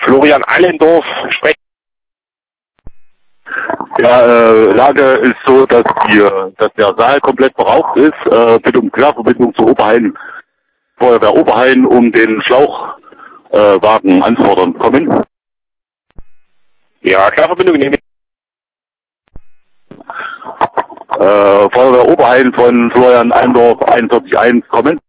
Florian Allendorf sprechen. Ja, Lage ist so, dass der Saal komplett beraucht ist. Bitte um Querverbindung zu Oberhain, Feuerwehr Oberhain, um den Schlauchwagen anfordern. Kommen. Ja, Querverbindung nehmen. Feuerwehr Oberhain von Florian Allendorf 41.1, kommen.